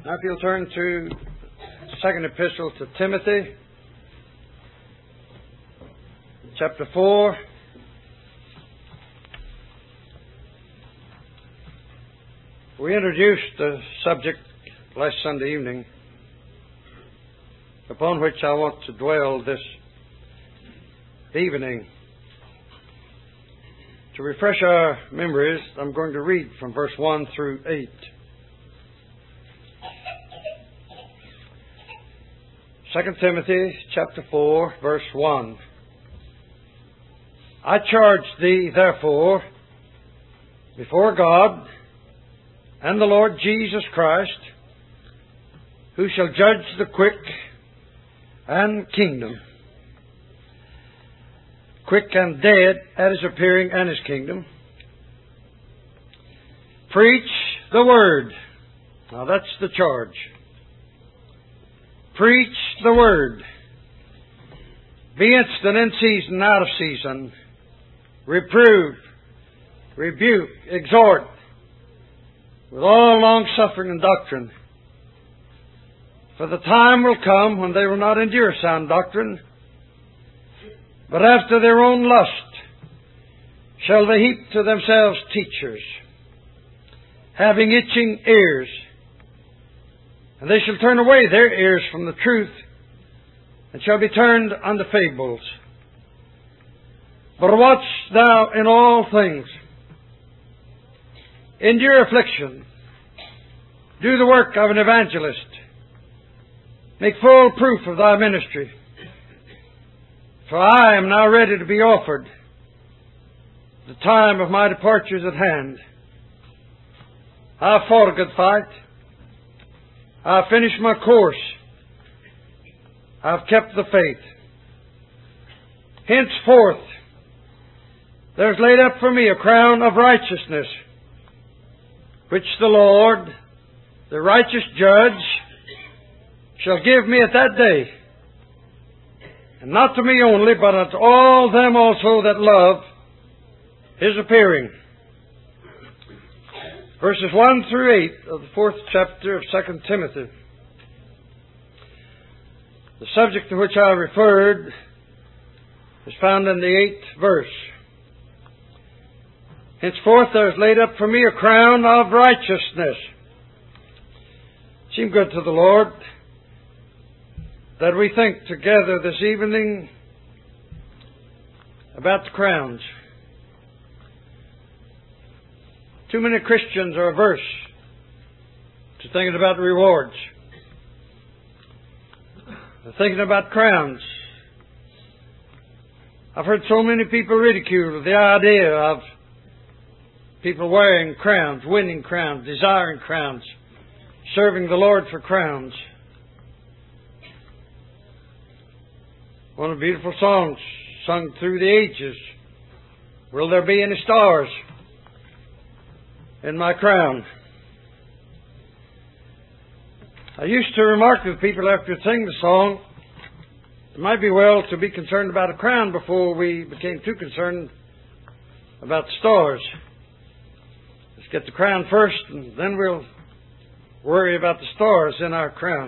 Now if you'll turn to second epistle to Timothy, chapter 4. We introduced the subject last Sunday evening, upon which I want to dwell this evening. To refresh our memories, I'm going to read from verse 1 through 8. 2 Timothy chapter 4, verse 1. I charge thee, therefore, before God and the Lord Jesus Christ, who shall judge the quick and kingdom, quick and dead at His appearing and His kingdom. Preach the Word. Now that's the charge. Preach the Word. Be instant in season, out of season. Reprove, rebuke, exhort, with all long-suffering and doctrine. For the time will come when they will not endure sound doctrine, but after their own lust shall they heap to themselves teachers, having itching ears. And they shall turn away their ears from the truth, and shall be turned unto fables. But watch thou in all things, endure affliction, do the work of an evangelist, make full proof of thy ministry. For I am now ready to be offered. The time of my departure is at hand. I have fought a good fight. I have finished my course. I have kept the faith. Henceforth, there is laid up for me a crown of righteousness, which the Lord, the righteous judge, shall give me at that day. And not to me only, but unto all them also that love His appearing. Verses 1 through 8 of the 4th chapter of 2 Timothy. The subject to which I referred is found in the 8th verse. Henceforth there is laid up for me a crown of righteousness. It seemed good to the Lord that we think together this evening about the crowns. Too many Christians are averse to thinking about rewards. They're thinking about crowns. I've heard so many people ridicule the idea of people wearing crowns, winning crowns, desiring crowns, serving the Lord for crowns. One of the beautiful songs sung through the ages, will there be any stars in my crown? I used to remark to people after singing the song, it might be well to be concerned about a crown before we became too concerned about the stars. Let's get the crown first, and then we'll worry about the stars in our crown.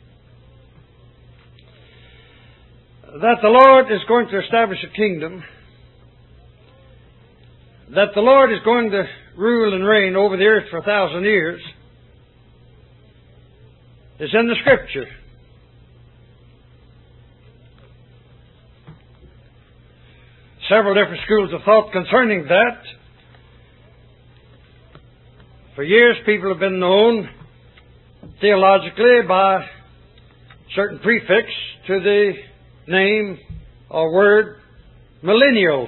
That the Lord is going to establish a kingdom, that the Lord is going to rule and reign over the earth for 1,000 years, is in the Scripture. Several different schools of thought concerning that. For years people have been known theologically by certain prefix to the name or word millennial.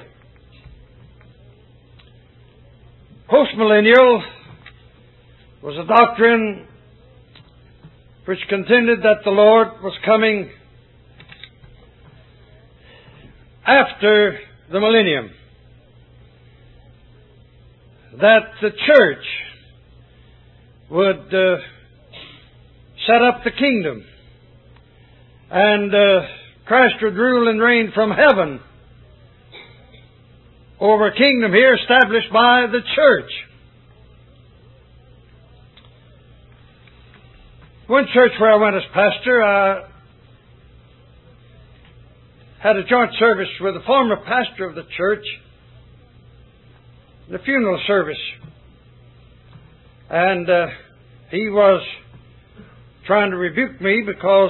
Postmillennial was a doctrine which contended that the Lord was coming after the millennium, that the church would set up the kingdom, and Christ would rule and reign from heaven over a kingdom here established by the church. One church where I went as pastor, I had a joint service with a former pastor of the church, the funeral service. And he was trying to rebuke me because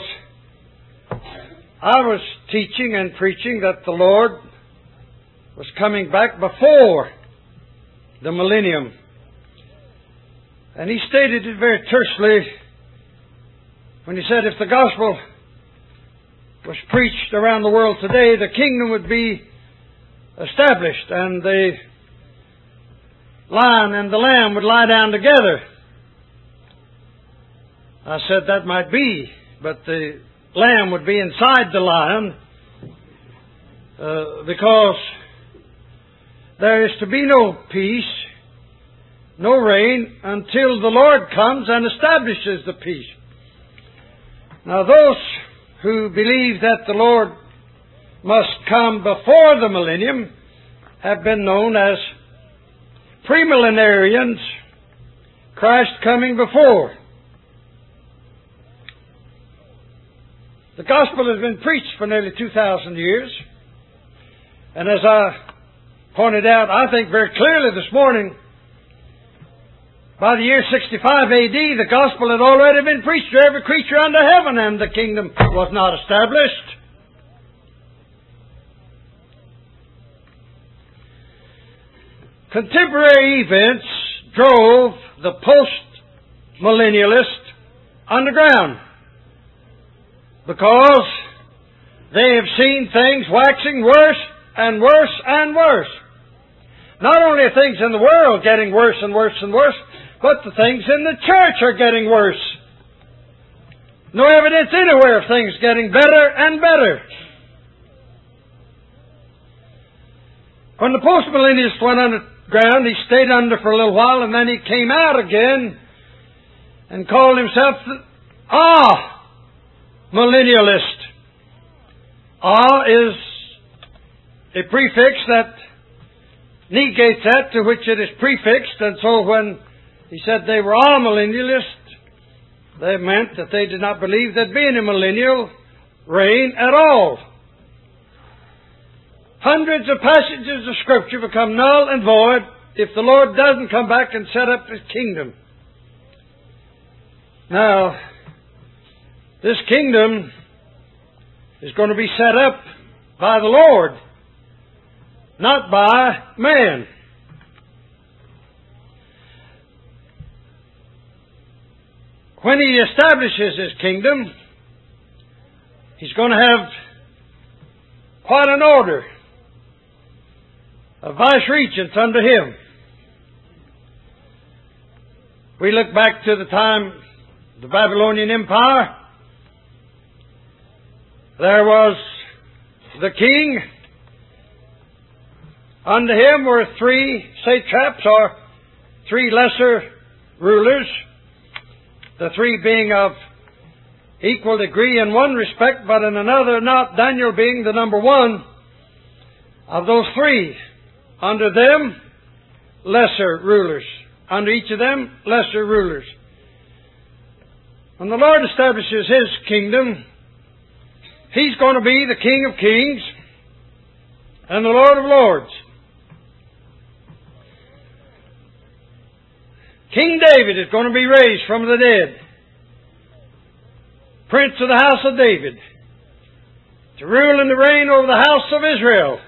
I was teaching and preaching that the Lord was coming back before the millennium. And he stated it very tersely when he said if the gospel was preached around the world today, the kingdom would be established and the lion and the lamb would lie down together. I said that might be, but the lamb would be inside the lion because there is to be no peace, no rain, until the Lord comes and establishes the peace. Now those who believe that the Lord must come before the millennium have been known as premillenarians, Christ coming before. The gospel has been preached for nearly 2,000 years. And as I pointed out, I think very clearly this morning, by the year 65 AD, the gospel had already been preached to every creature under heaven, and the kingdom was not established. Contemporary events drove the post-millennialist underground because they have seen things waxing worse and worse and worse. Not only are things in the world getting worse and worse and worse, but the things in the church are getting worse. No evidence anywhere of things getting better and better. When the post-millennialist went underground, he stayed under for a little while, and then he came out again and called himself millennialist. Is a prefix that negates that to which it is prefixed, and so when he said they were all millennialists, they meant that they did not believe there'd be any millennial reign at all. Hundreds of passages of Scripture become null and void if the Lord doesn't come back and set up His kingdom. Now, this kingdom is going to be set up by the Lord, not by man. When He establishes His kingdom, He's going to have quite an order of vice-regents under Him. We look back to the time of the Babylonian Empire. There was the king. Under him were three satraps, or three lesser rulers, the three being of equal degree in one respect, but in another not, Daniel being the number one of those three. Under them, lesser rulers. Under each of them, lesser rulers. When the Lord establishes His kingdom, He's going to be the King of Kings and the Lord of Lords. King David is going to be raised from the dead, Prince of the house of David, to rule and to reign over the house of Israel.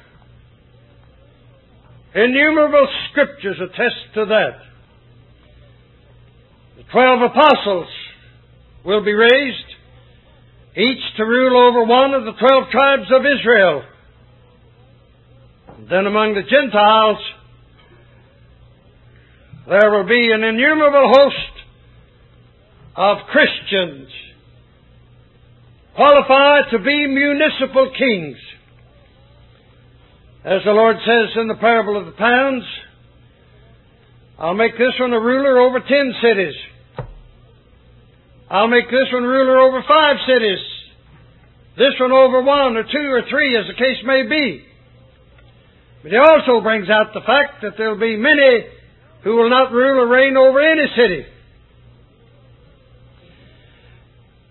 Innumerable Scriptures attest to that. The 12 apostles will be raised, each to rule over one of the 12 tribes of Israel. And then among the Gentiles, there will be an innumerable host of Christians qualified to be municipal kings. As the Lord says in the parable of the pounds, I'll make this one a ruler over 10 cities. I'll make this one ruler over 5 cities. This one over 1 or 2 or 3, as the case may be. But He also brings out the fact that there will be many who will not rule or reign over any city.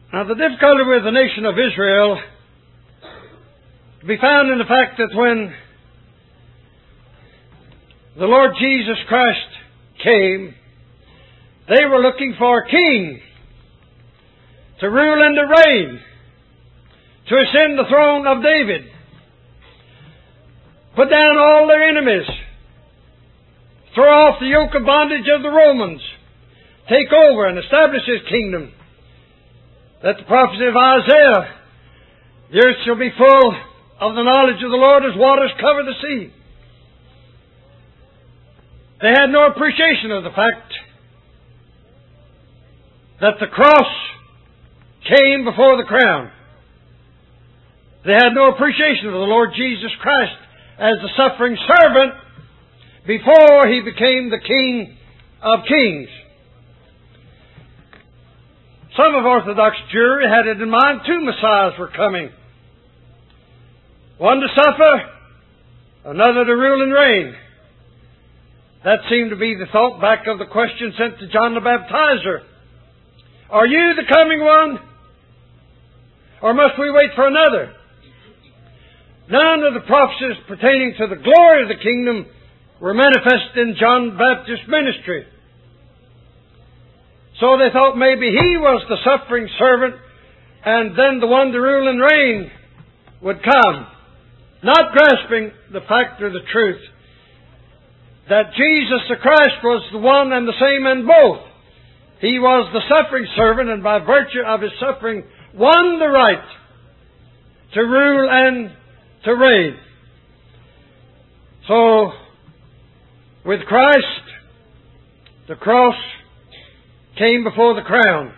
Now, the difficulty with the nation of Israel to be found in the fact that when the Lord Jesus Christ came, they were looking for a king to rule and to reign, to ascend the throne of David, put down all their enemies, throw off the yoke of bondage of the Romans, take over and establish His kingdom. That the prophecy of Isaiah, the earth shall be full of the knowledge of the Lord as waters cover the sea. They had no appreciation of the fact that the cross came before the crown. They had no appreciation of the Lord Jesus Christ as the suffering servant before He became the King of Kings. Some of Orthodox Jewry had it in mind two Messiahs were coming. One to suffer, another to rule and reign. That seemed to be the thought back of the question sent to John the Baptizer. Are you the coming one? Or must we wait for another? None of the prophecies pertaining to the glory of the kingdom were manifest in John the Baptist's ministry. So they thought maybe he was the suffering servant and then the one to rule and reign would come. Not grasping the fact or the truth that Jesus the Christ was the one and the same in both. He was the suffering servant, and by virtue of His suffering won the right to rule and to reign. So, with Christ, the cross came before the crown.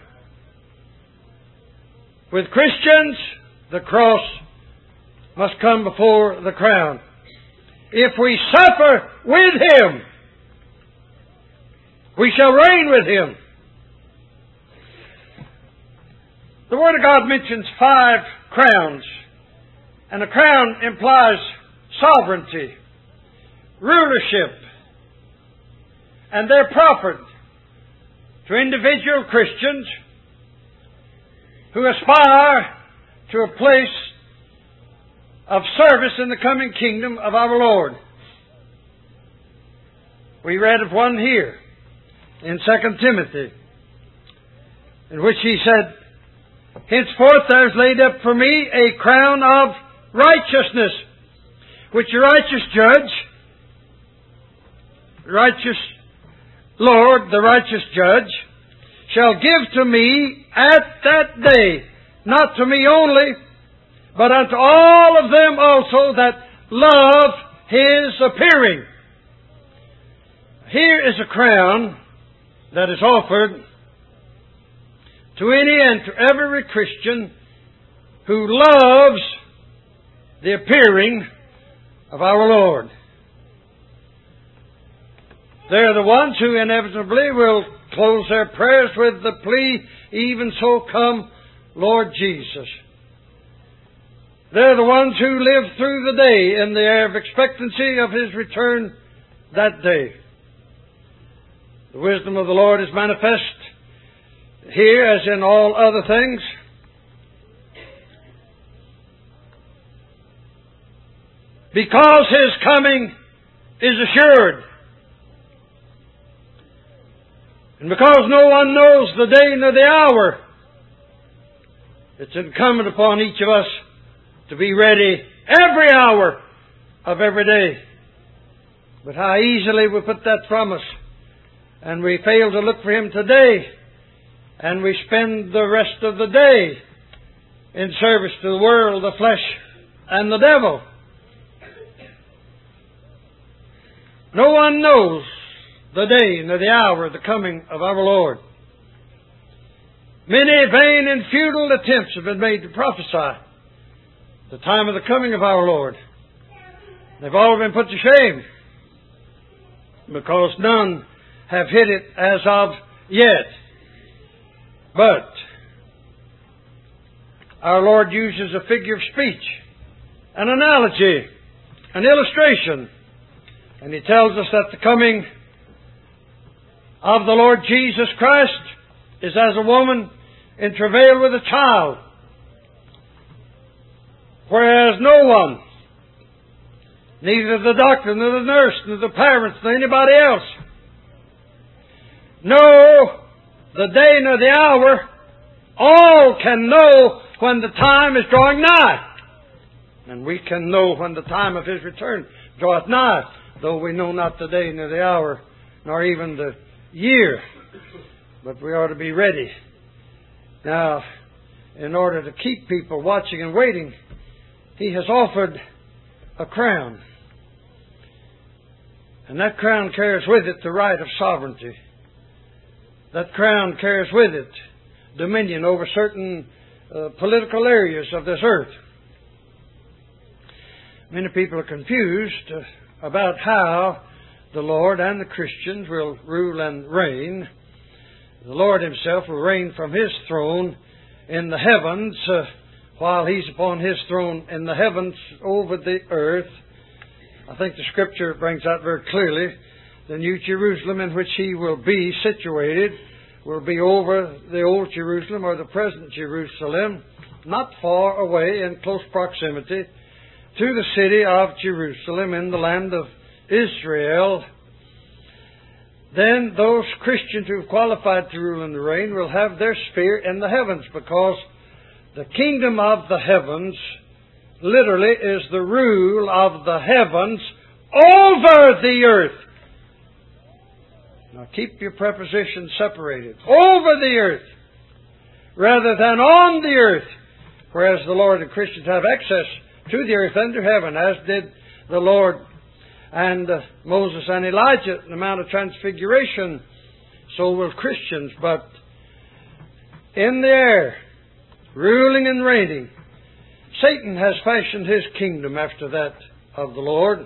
With Christians, the cross must come before the crown. If we suffer with Him, we shall reign with Him. The Word of God mentions 5 crowns, and a crown implies sovereignty, rulership, and they're proffered to individual Christians who aspire to a place of service in the coming kingdom of our Lord. We read of one here in 2 Timothy, in which he said, henceforth there is laid up for me a crown of righteousness, which the righteous judge, righteous Lord, the righteous judge, shall give to me at that day, not to me only, but unto all of them also that love His appearing. Here is a crown that is offered to any and to every Christian who loves the appearing of our Lord. They're the ones who inevitably will close their prayers with the plea, even so come, Lord Jesus. They're the ones who live through the day in the air of expectancy of His return that day. The wisdom of the Lord is manifest here as in all other things. Because His coming is assured. And because no one knows the day nor the hour, it's incumbent upon each of us to be ready every hour of every day. But how easily we put that from us, and we fail to look for Him today, and we spend the rest of the day in service to the world, the flesh, and the devil. No one knows the day nor the hour of the coming of our Lord. Many vain and futile attempts have been made to prophesy the time of the coming of our Lord. They've all been put to shame, because none have hit it as of yet. But our Lord uses a figure of speech, an analogy, an illustration, and He tells us that the coming of the Lord Jesus Christ is as a woman in travail with a child. Whereas no one, neither the doctor, nor the nurse, nor the parents, nor anybody else, know the day nor the hour. All can know when the time is drawing nigh. And we can know when the time of His return draweth nigh, though we know not the day nor the hour, nor even the year. But we ought to be ready. Now, in order to keep people watching and waiting, He has offered a crown. And that crown carries with it the right of sovereignty. That crown carries with it dominion over certain political areas of this earth. Many people are confused about how the Lord and the Christians will rule and reign. The Lord Himself will reign from His throne in the heavens, while He's upon His throne in the heavens over the earth. I think the Scripture brings out very clearly. The New Jerusalem in which He will be situated will be over the Old Jerusalem, or the present Jerusalem, not far away in close proximity to the city of Jerusalem in the land of Israel. Then those Christians who have qualified to rule and reign will have their sphere in the heavens, because the kingdom of the heavens literally is the rule of the heavens over the earth. Now keep your prepositions separated. Over the earth, rather than on the earth, whereas the Lord and Christians have access to the earth and to heaven, as did the Lord and Moses and Elijah at the Mount of Transfiguration. So will Christians, but in the air, ruling and reigning. Satan has fashioned his kingdom after that of the Lord.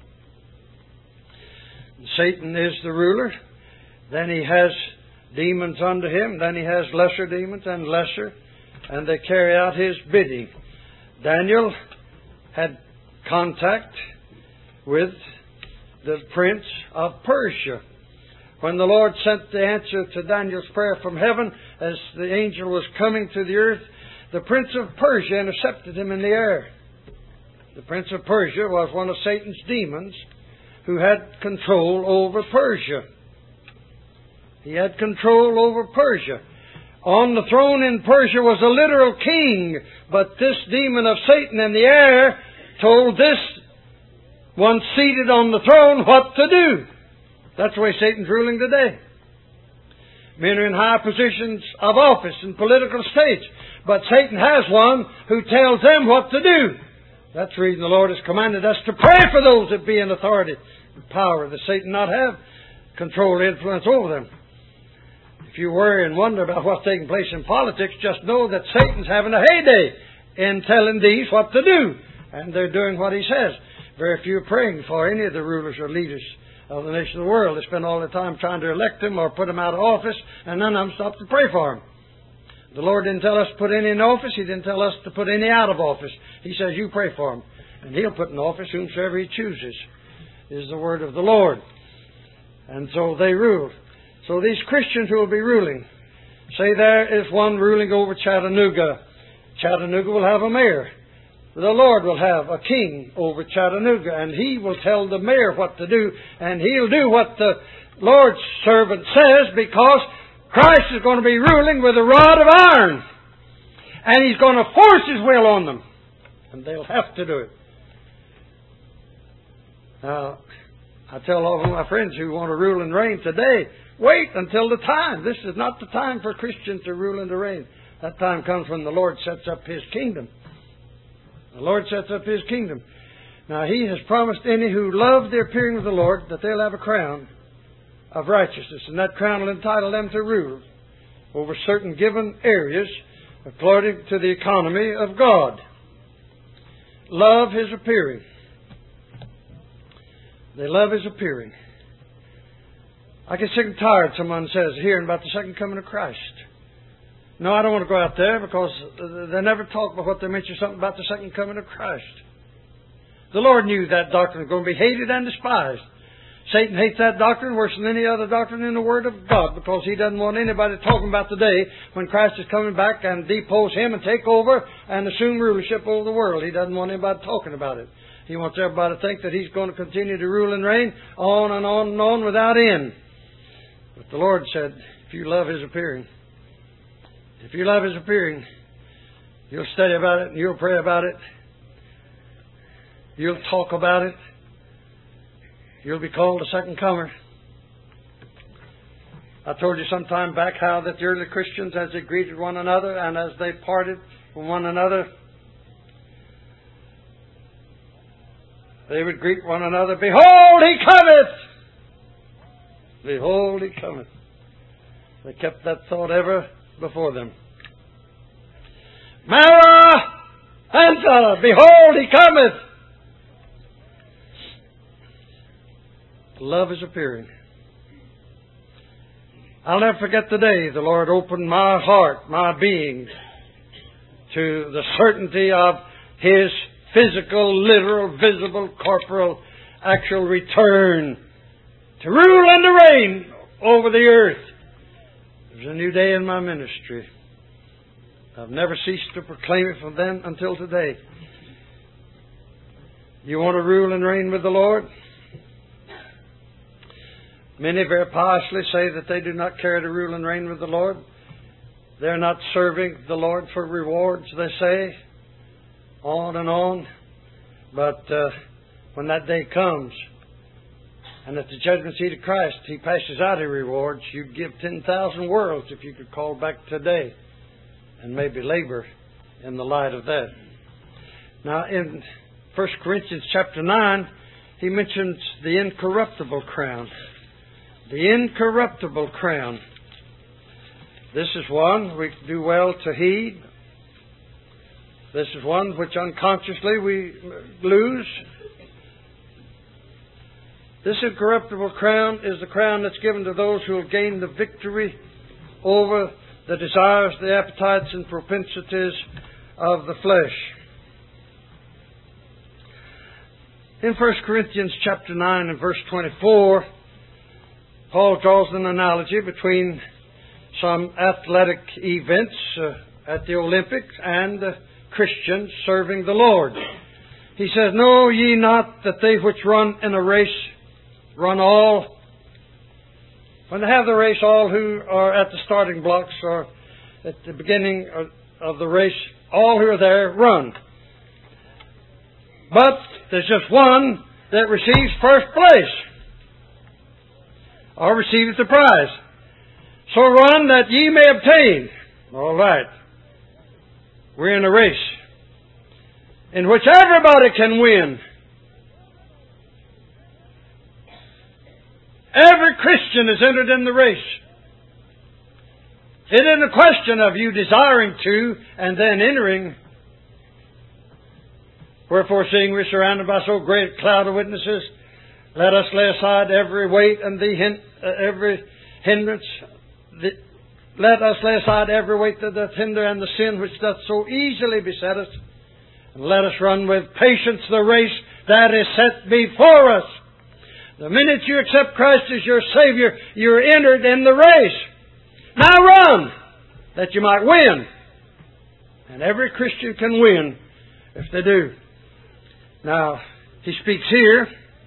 Satan is the ruler. Then he has demons under him. Then he has lesser demons and lesser. And they carry out his bidding. Daniel had contact with the prince of Persia. When the Lord sent the answer to Daniel's prayer from heaven, as the angel was coming to the earth, the prince of Persia intercepted him in the air. The prince of Persia was one of Satan's demons who had control over Persia. He had control over Persia. On the throne in Persia was a literal king, but this demon of Satan in the air told this one seated on the throne what to do. That's the way Satan's ruling today. Men are in high positions of office and political states, but Satan has one who tells them what to do. That's the reason the Lord has commanded us to pray for those that be in authority and power, that Satan not have control or influence over them. If you worry and wonder about what's taking place in politics, just know that Satan's having a heyday in telling these what to do. And they're doing what he says. Very few are praying for any of the rulers or leaders of the nation of the world. They spend all their time trying to elect them or put them out of office, and none of them stop to pray for them. The Lord didn't tell us to put any in office. He didn't tell us to put any out of office. He says, you pray for them. And He'll put in office whomsoever He chooses, is the word of the Lord. And so they rule. So these Christians who will be ruling, say there is one ruling over Chattanooga. Chattanooga will have a mayor. The Lord will have a king over Chattanooga, and He will tell the mayor what to do, and He'll do what the Lord's servant says, because Christ is going to be ruling with a rod of iron. And He's going to force His will on them. And they'll have to do it. Now, I tell all of my friends who want to rule and reign today, wait until the time. This is not the time for Christians to rule and to reign. That time comes when the Lord sets up His kingdom. The Lord sets up His kingdom. Now, He has promised any who love the appearing of the Lord that they'll have a crown of righteousness. And that crown will entitle them to rule over certain given areas according to the economy of God. Love His appearing. They love His appearing. I get sick and tired, someone says, hearing about the second coming of Christ. No, I don't want to go out there, because they never talk about what they mention something about the second coming of Christ. The Lord knew that doctrine was going to be hated and despised. Satan hates that doctrine worse than any other doctrine in the Word of God, because he doesn't want anybody talking about the day when Christ is coming back and depose Him and take over and assume rulership over the world. He doesn't want anybody talking about it. He wants everybody to think that He's going to continue to rule and reign on and on and on without end. But the Lord said, if you love His appearing, you'll study about it and you'll pray about it. You'll talk about it. You'll be called a second comer. I told you some time back how that the early Christians, as they greeted one another and as they parted from one another, they would greet one another, "Behold, He cometh! Behold, He cometh." They kept that thought ever before them. Maranatha! Behold, He cometh! Love is appearing. I'll never forget the day the Lord opened my heart, my being, to the certainty of His physical, literal, visible, corporal, actual return to rule and to reign over the earth. It was a new day in my ministry. I've never ceased to proclaim it from then until today. You want to rule and reign with the Lord? Many very piously say that they do not care to rule and reign with the Lord. They're not serving the Lord for rewards, they say. On and on. But when that day comes, and at the judgment seat of Christ, He passes out His rewards, you'd give 10,000 worlds if you could call back today and maybe labor in the light of that. Now, in 1 Corinthians chapter 9, he mentions the incorruptible crown. The incorruptible crown. This is one we do well to heed. This is one which unconsciously we lose. This incorruptible crown is the crown that's given to those who will gain the victory over the desires, the appetites, and propensities of the flesh. In 1 Corinthians chapter 9 and verse 24, Paul draws an analogy between some athletic events at the Olympics and Christians serving the Lord. He says, "Know ye not that they which run in a race run all?" When they have the race, all who are at the starting blocks or at the beginning of the race, all who are there run. But there's just one that receives first place, or receives the prize. So run that ye may obtain. All right. We're in a race in which everybody can win. Every Christian is entered in the race. It isn't a question of you desiring to and then entering. Wherefore, seeing we're surrounded by so great a cloud of witnesses, let us lay aside every weight and every hindrance. Let us lay aside every weight that doth hinder and the sin which doth so easily beset us. And let us run with patience the race that is set before us. The minute you accept Christ as your Savior, you're entered in the race. Now run, that you might win. And every Christian can win if they do. Now, he speaks here,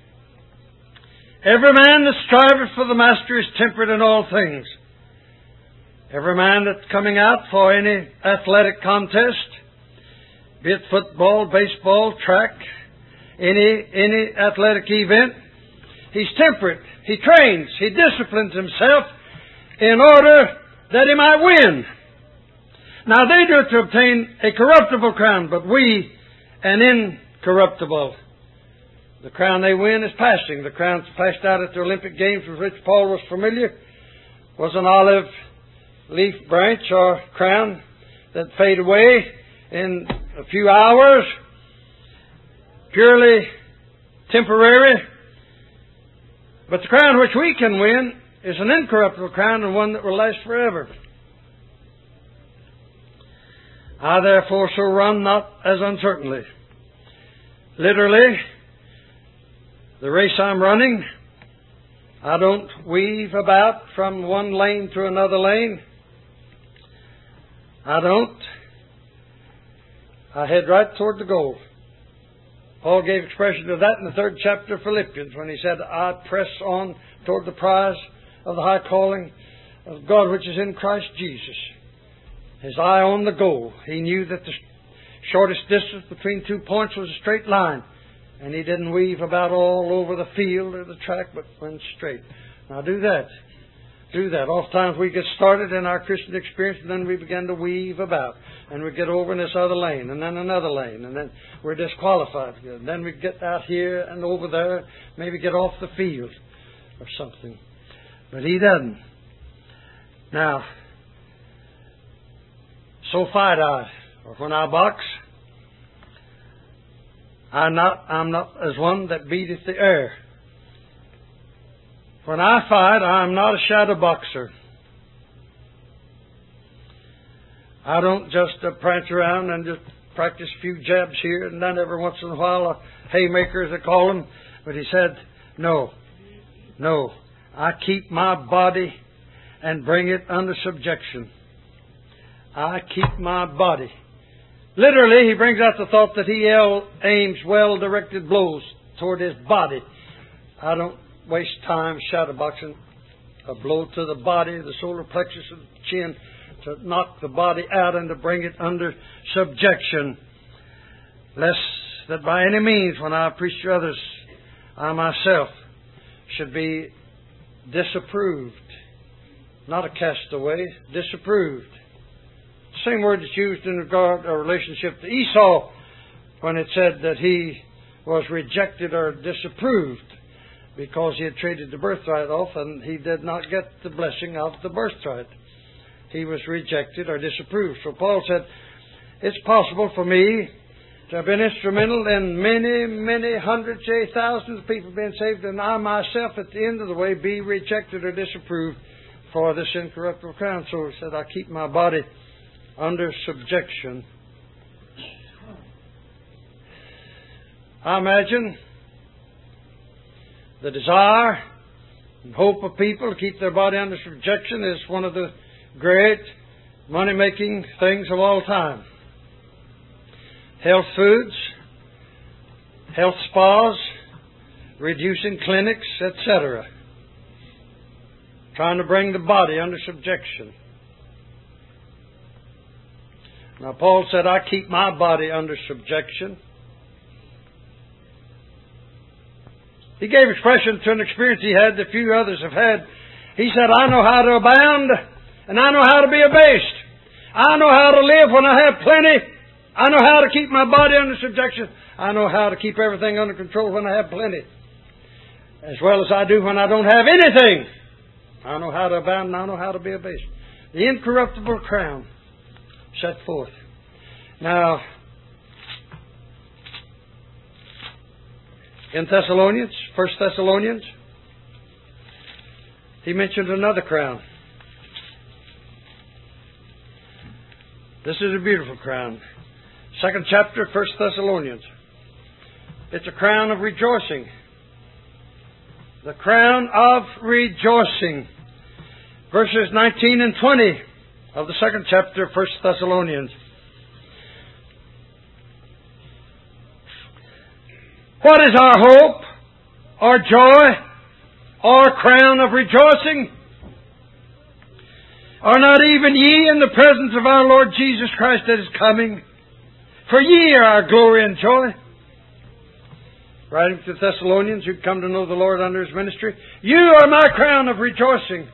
every man that striveth for the master is temperate in all things. Every man that's coming out for any athletic contest, be it football, baseball, track, any athletic event, he's temperate. He trains. He disciplines himself in order that he might win. Now they do it to obtain a corruptible crown, but we an incorruptible. The crown they win is passing. The crown passed out at the Olympic Games with which Paul was familiar was an olive leaf branch or crown that fade away in a few hours, purely temporary. But the crown which we can win is an incorruptible crown and one that will last forever. I therefore so run not as uncertainly. Literally, the race I'm running I don't weave about from one lane to another lane. I don't. I head right toward the goal. Paul gave expression to that in the 3rd chapter of Philippians when he said, I press on toward the prize of the high calling of God which is in Christ Jesus. His eye on the goal. He knew that the shortest distance between 2 points was a straight line. And he didn't weave about all over the field or the track, but went straight. Now do that. Do that. Oftentimes we get started in our Christian experience and then we begin to weave about. And we get over in this other lane and then another lane. And then we're disqualified. And then we get out here and over there. Maybe get off the field or something. But he doesn't. Now, so fight I, or when I box, I'm not as one that beateth the air. When I fight, I'm not a shadow boxer. I don't just prance around and just practice a few jabs here and then every once in a while a haymaker, as they call them. But he said, no. I keep my body and bring it under subjection. I keep my body. Literally, he brings out the thought that he aims well-directed blows toward his body. I don't waste time shadowboxing. A blow to the body, the solar plexus of the chin, to knock the body out and to bring it under subjection. Lest that by any means, when I preach to others, I myself should be disapproved. Not a castaway, disapproved. Same word that's used in regard to a relationship to Esau when it said that he was rejected or disapproved because he had traded the birthright off and he did not get the blessing of the birthright. He was rejected or disapproved. So Paul said, it's possible for me to have been instrumental in many hundreds, thousands of people being saved, and I myself at the end of the way be rejected or disapproved for this incorruptible crown. So he said, I keep my body under subjection. I imagine the desire and hope of people to keep their body under subjection is one of the great money-making things of all time. Health foods, health spas, reducing clinics, etc. Trying to bring the body under subjection. Now, Paul said, I keep my body under subjection. He gave expression to an experience he had that few others have had. He said, I know how to abound, and I know how to be abased. I know how to live when I have plenty. I know how to keep my body under subjection. I know how to keep everything under control when I have plenty. As well as I do when I don't have anything. I know how to abound, and I know how to be abased. The incorruptible crown set forth. Now, in Thessalonians, 1 Thessalonians, he mentioned another crown. This is a beautiful crown. 2nd chapter, 1 Thessalonians. It's a crown of rejoicing. The crown of rejoicing. Verses 19 and 20 of the 2nd chapter of 1 Thessalonians. What is our hope, our joy, our crown of rejoicing? Are not even ye in the presence of our Lord Jesus Christ that is coming? For ye are our glory and joy. Writing to the Thessalonians who come to know the Lord under His ministry, you are my crown of rejoicing.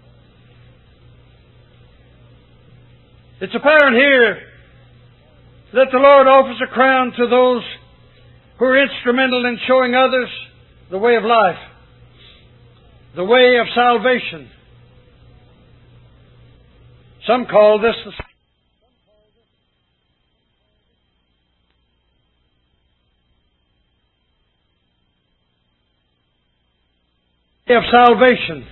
It's apparent here that the Lord offers a crown to those who are instrumental in showing others the way of life, the way of salvation. Some call this the way of salvation.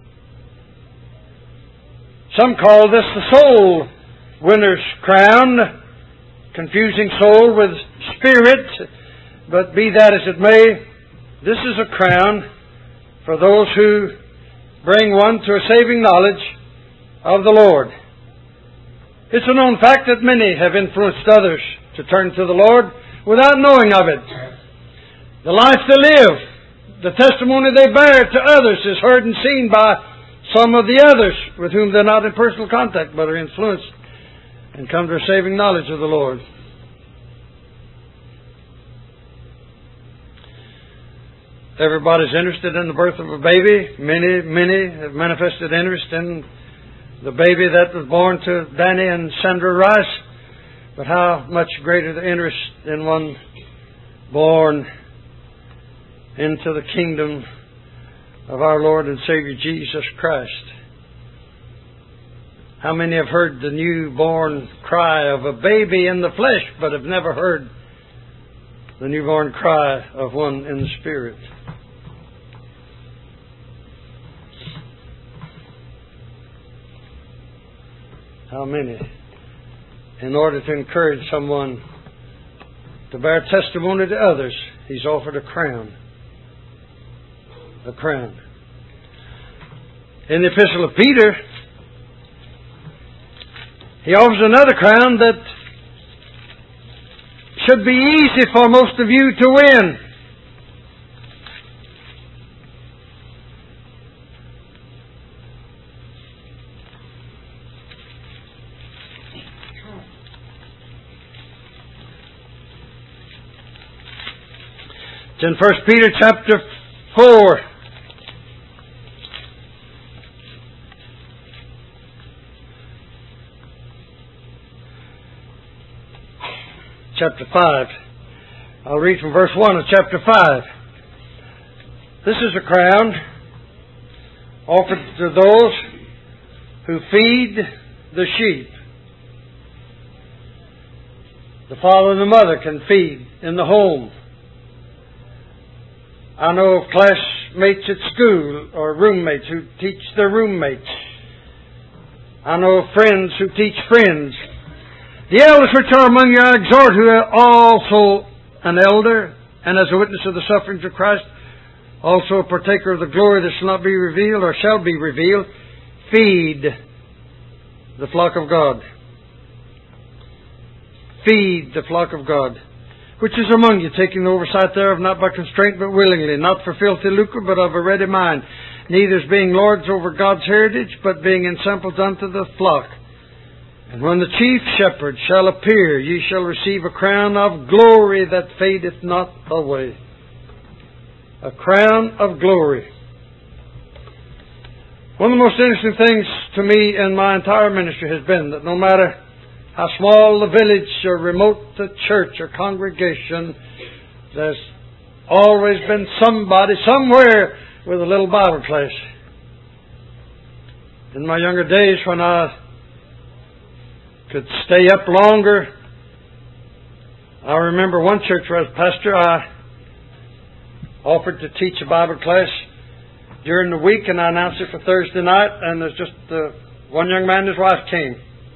Some call this the soul winner's crown, confusing soul with spirit. But be that as it may, this is a crown for those who bring one to a saving knowledge of the Lord. It's a known fact that many have influenced others to turn to the Lord without knowing of it. The life they live, the testimony they bear to others is heard and seen by some of the others with whom they're not in personal contact but are influenced and come to a saving knowledge of the Lord. Everybody's interested in the birth of a baby. Many have manifested interest in the baby that was born to Danny and Sandra Rice. But how much greater the interest in one born into the kingdom of our Lord and Savior Jesus Christ. How many have heard the newborn cry of a baby in the flesh, but have never heard the newborn cry of one in the Spirit? How many? In order to encourage someone to bear testimony to others, He's offered a crown. A crown. In the Epistle of Peter, he offers another crown that should be easy for most of you to win. It's in 1 Peter chapter 4. Chapter 5. I'll read from verse 1 of chapter 5. This is a crown offered to those who feed the sheep. The father and the mother can feed in the home. I know of classmates at school or roommates who teach their roommates. I know of friends who teach friends. The elders which are among you I exhort, who are also an elder, and as a witness of the sufferings of Christ, also a partaker of the glory that shall not be revealed or shall be revealed, feed the flock of God. Feed the flock of God, which is among you, taking the oversight thereof, not by constraint, but willingly, not for filthy lucre, but of a ready mind, neither as being lords over God's heritage, but being ensampled unto the flock. And when the chief shepherd shall appear, ye shall receive a crown of glory that fadeth not away. A crown of glory. One of the most interesting things to me in my entire ministry has been that no matter how small the village or remote the church or congregation, there's always been somebody somewhere with a little Bible class. In my younger days when I could stay up longer, I remember one church where I was pastor, I offered to teach a Bible class during the week, and I announced it for Thursday night, and there's just one young man and his wife came.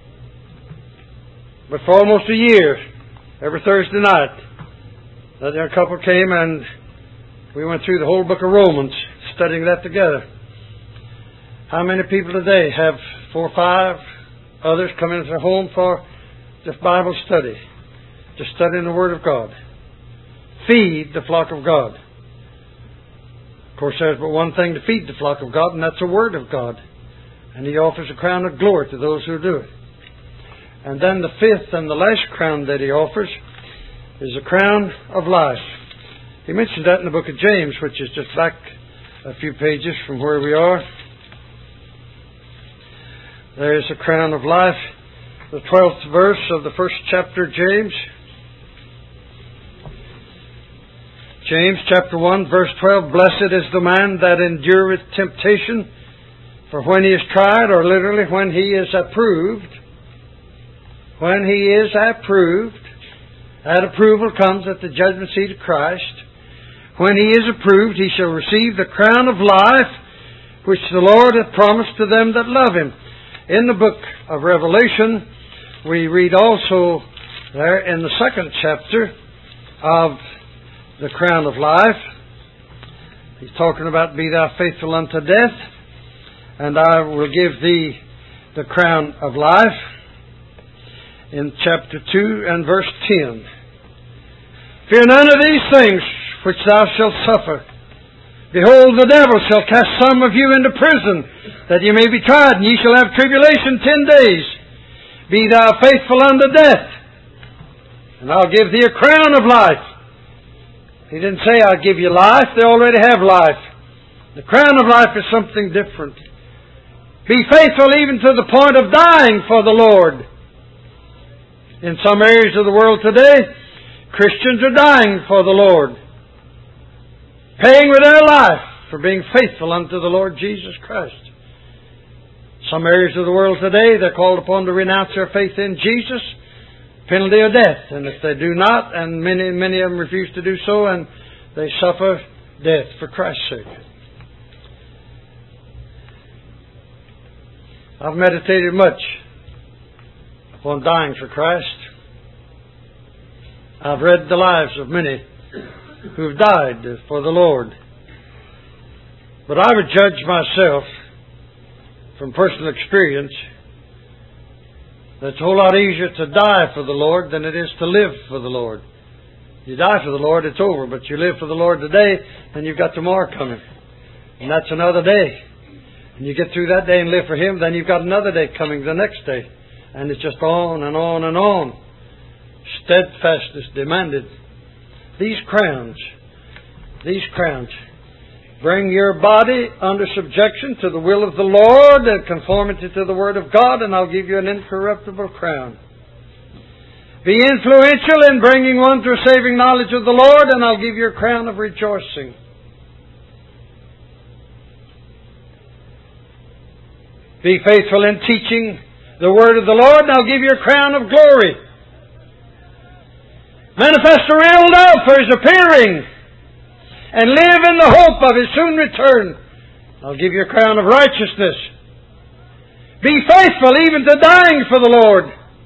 But for almost a year, every Thursday night, that young couple came and we went through the whole book of Romans, studying that together. How many people today have 4 or 5 others come into their home for just Bible study, just studying the Word of God? Feed the flock of God. Of course, there's but one thing to feed the flock of God, and that's the Word of God. And He offers a crown of glory to those who do it. And then the fifth and the last crown that He offers is a crown of life. He mentioned that in the book of James, which is just back a few pages from where we are. There is a crown of life. The 12th verse of the first chapter of James. James chapter 1 verse 12. Blessed is the man that endureth temptation, for when he is tried, or literally when he is approved, when he is approved, that approval comes at the judgment seat of Christ. When he is approved, he shall receive the crown of life, which the Lord hath promised to them that love Him. In the book of Revelation, we read also there in the 2nd chapter of the crown of life, He's talking about be thou faithful unto death, and I will give thee the crown of life in chapter 2 and verse 10. Fear none of these things which thou shalt suffer. Behold, the devil shall cast some of you into prison, that ye may be tried, and ye shall have tribulation 10 days. Be thou faithful unto death, and I'll give thee a crown of life. He didn't say I'll give you life. They already have life. The crown of life is something different. Be faithful even to the point of dying for the Lord. In some areas of the world today, Christians are dying for the Lord, paying with their life for being faithful unto the Lord Jesus Christ. Some areas of the world today, they're called upon to renounce their faith in Jesus, penalty of death. And if they do not, and many of them refuse to do so, and they suffer death for Christ's sake. I've meditated much upon dying for Christ. I've read the lives of many who've died for the Lord. But I would judge myself from personal experience that it's a whole lot easier to die for the Lord than it is to live for the Lord. You die for the Lord, it's over. But you live for the Lord today, then you've got tomorrow coming. And that's another day. And you get through that day and live for Him, then you've got another day coming the next day. And it's just on and on and on. Steadfastness demanded. These crowns, bring your body under subjection to the will of the Lord and conformity to the Word of God, and I'll give you an incorruptible crown. Be influential in bringing one to a saving knowledge of the Lord, and I'll give you a crown of rejoicing. Be faithful in teaching the Word of the Lord, and I'll give you a crown of glory. Manifest a real love for His appearing, and live in the hope of His soon return. I'll give you a crown of righteousness. Be faithful even to dying for the Lord.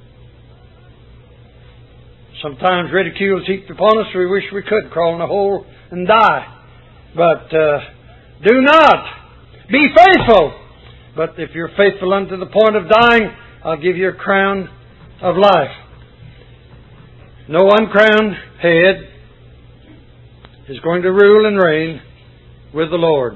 Sometimes ridicule is heaped upon us. We wish we could crawl in a hole and die. But do not. Be faithful. But if you're faithful unto the point of dying, I'll give you a crown of life. No uncrowned head is going to rule and reign with the Lord.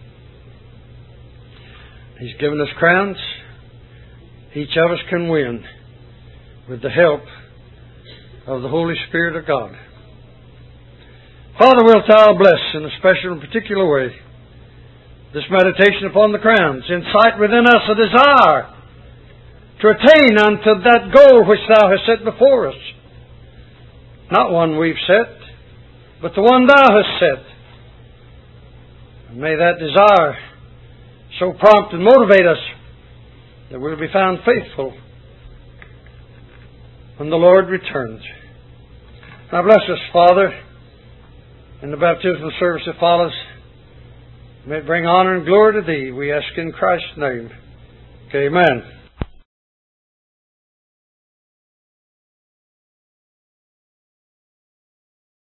He's given us crowns. Each of us can win with the help of the Holy Spirit of God. Father, wilt Thou bless in a special and particular way this meditation upon the crowns. Incite within us a desire to attain unto that goal which Thou hast set before us. Not one we've set, but the one Thou hast set. And may that desire so prompt and motivate us that we'll be found faithful when the Lord returns. Now bless us, Father, in the baptismal service that follows. May it bring honor and glory to Thee. We ask in Christ's name. Amen.